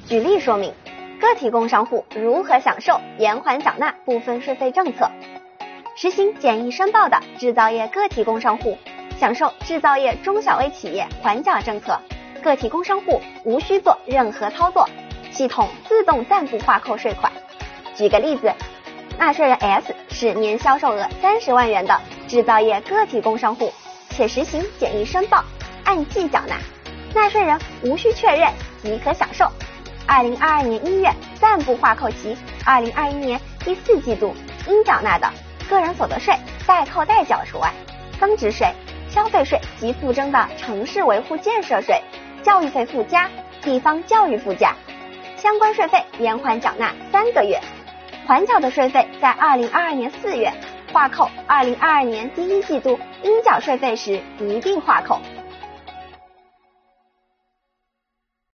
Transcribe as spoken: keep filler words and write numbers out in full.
举例说明个体工商户如何享受延缓缴纳部分税费政策。实行简易申报的制造业个体工商户享受制造业中小微企业缓缴政策，个体工商户无需做任何操作，系统自动暂不划扣税款。举个例子，纳税人 S 是年销售额三十万元的制造业个体工商户，且实行简易申报，按季缴纳，纳税人无需确认即可享受。二零二二年一月暂不划扣其二零二一年第四季度应缴纳的个人所得税代扣代缴除外，增值税、消费税及附征的城市维护建设税、教育费附加、地方教育附加相关税费延缓缴纳三个月，缓缴的税费在二零二二年四月划扣二零二二年第一季度应缴税费时一并划扣。